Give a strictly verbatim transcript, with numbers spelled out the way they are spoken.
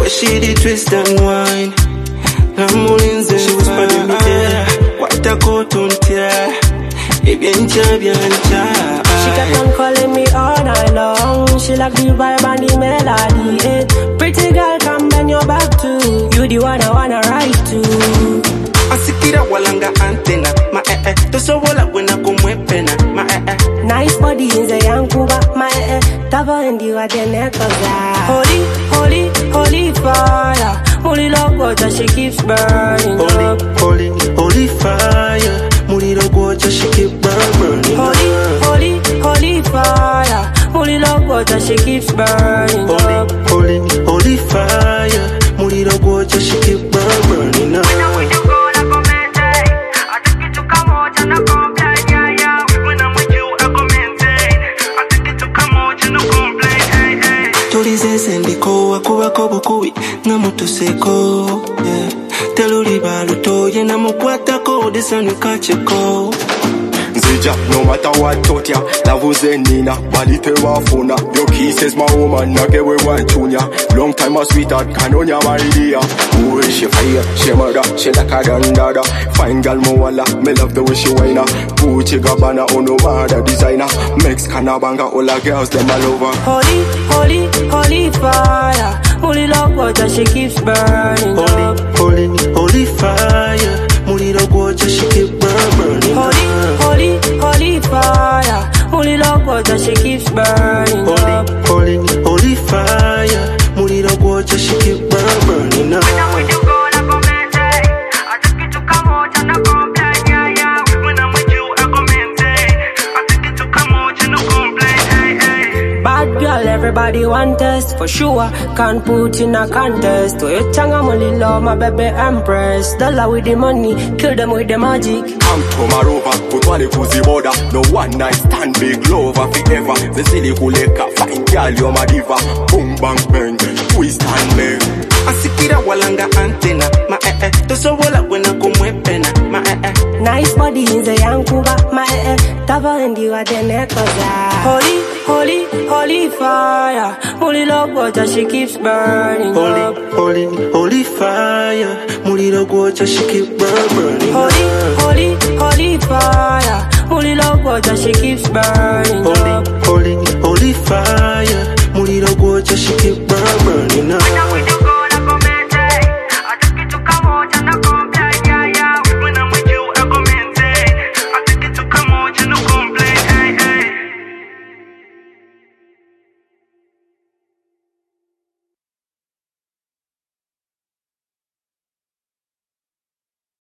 way she did twist and wine. Namulinze, she was spreading me there. What a cotton tear. She kept on calling me all night long. She like the vibe and the melody. Eh. Pretty girl, come bend your back too. You the one I wanna ride to. Asikira walanga antena. Ma eh eh. Toso wala wena kumwepena. Ma eh eh. Nice body in the yankuba. Ma eh eh. Tava endi wa denekoza. Holy, holy, holy fire. Holy love water, she keeps burning. Holy, holy, holy fire. Muliro water, she keeps burning. Holy, holy, holy fire. Holy love water, she keeps burning. Holy, holy, holy fire. Muliro water, she keeps burning. Tulize sendiko wakubako bukubi ngamutu seko yeah. Teluri baluto yena mukwatako desanuka cheko. Nzija, no matter what taught ya, lavuze nina, balite wafuna. Your kisses my woman, nagewe wanchunya. Long time a sweetheart, kanonya maridia. Ooh, she fire, she murder, she like a dandada. Fine girl mo wala, me love the way she whine. Gucci Gabbana, oh no matter designer. Mex Canabanga, all the girls them all over. Holy, holy, holy fire. Holy love water, she keeps burning. Holy, holy, holy fire. Muliro water, she keeps burning. Holy, holy, holy fire. Holy love water, she keeps burning. Holy, holy, holy fire. Muliro water, she keeps burning. Bad girl, everybody want us for sure. Can't put in a contest. To your tongue, I'm only love my baby empress. Dollar with the money, kill them with the magic. I'm Tomarova, put one pussy border. No one night stand, big love forever. The silly kuleka, fine girl, you're my diva. Boom bang bang, twist and bang. Asikira walanga antena. Ma eh eh, toso wala wena kumwepena. Ma eh eh. Nice body in the yankuba. Ma eh eh, tava endi wa denekoza. Holy, holy, holy fire. Holy love water, she keeps burning. Holy, holy, holy fire. Muliro water, she keeps burning. Holy, holy, holy fire. Holy love water, she keeps burning.